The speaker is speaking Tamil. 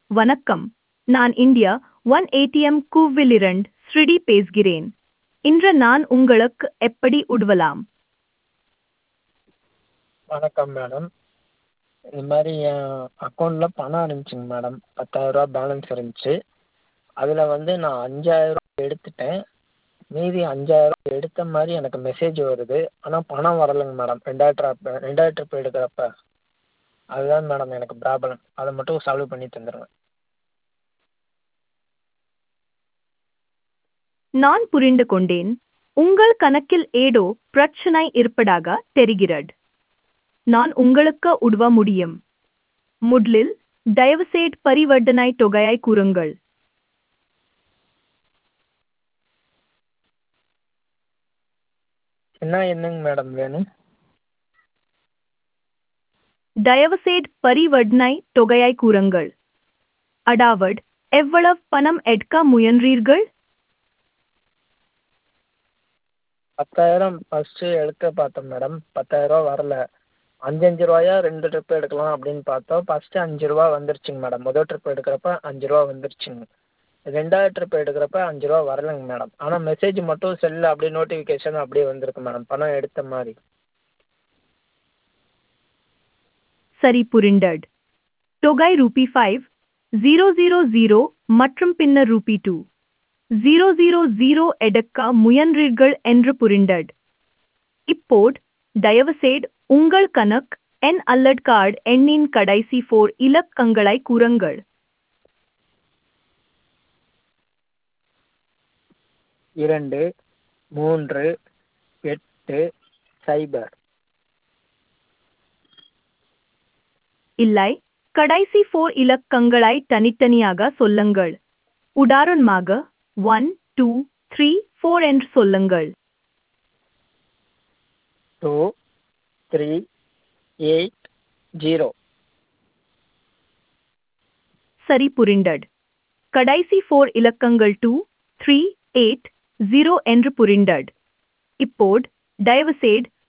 வணக்கம், நான் இந்தியா ஒன் ஏடிஎம் கூவிலிரண்ட் ஸ்ருடி பேசுகிறேன். இன்று நான் உங்களுக்கு எப்படி உதவலாம்? வணக்கம் மேடம். இது மாதிரி என் அக்கௌண்ட்டில் பணம் இருந்துச்சுங்க மேடம். 10,000 பேலன்ஸ் இருந்துச்சு. அதில் நான் 5,000 எடுத்துட்டேன். மீதி 5,000 எடுத்த மாதிரி எனக்கு மெசேஜ் வருது. ஆனால் பணம் வரலைங்க மேடம். ரெண்டாவது ட்ரிப் எடுக்கிறப்ப அதுதான் மேடம் எனக்கு ப்ராப்ளம். அதை மட்டும் சால்வ் பண்ணி தந்துடுங்க. நான் புரிந்து கொண்டேன். உங்கள் கணக்கில் ஏதோ பிரச்சனை இருப்பதாக தெரிகிறது. நான் உங்களுக்கு உதவ முடியும். முதலில் தயவுசெய்து பரிவர்த்தனை தொகையை கூறுங்கள். என்னங்க மேடம் வேணும்? தயவுசெய்து பரிவர்த்தனை தொகையை கூறுங்கள். அதாவது எவ்வளவு பணம் எடுக்க முயன்றீர்கள்? 10,000 ஃபஸ்ட்டு எடுக்க பார்த்தோம் மேடம். 10,000 வரல. 5 ரூபாயா 2 ட்ரிப் எடுக்கலாம் அப்படின்னு பார்த்தோம். ஃபஸ்ட்டு 5 வந்துருச்சுங்க மேடம். முதல் ட்ரிப் எடுக்கிறப்ப 5 வந்துருச்சுங்க. ரெண்டாவது ட்ரிப் எடுக்கிறப்ப 5 வரலைங்க மேடம். ஆனால் மெசேஜ் மட்டும் செல்லில் அப்படியே நோட்டிஃபிகேஷன் அப்படியே வந்திருக்கு மேடம், பணம் எடுத்த மாதிரி. சரி, புரிந்தது. தொகை ரூ. 5,000 மற்றும் பின்னர் ரூ. 2,000 எடுக்க முயன்றீர்கள் என்று புரிந்தது. இப்போது தயவுசெய்து உங்கள் கணக்கு எண் அல்லது கார்டு எண்ணின் கடைசி 4 இலக்கங்களை கூறுங்கள். 2, 3, 8, 0. இல்லை, கடைசி 4 இலக்கங்களை தனித்தனியாக சொல்லுங்கள். உதாரணமாக 1, 2, 3, 4 என்று சொல்லுங்கள். 2, 3, 8, 0. சரி, புரிந்தது. கடைசி 4 இலக்கங்கள் 2, 3, 8, 0 என்று புரிந்தது. இப்போது தயவுசெய்து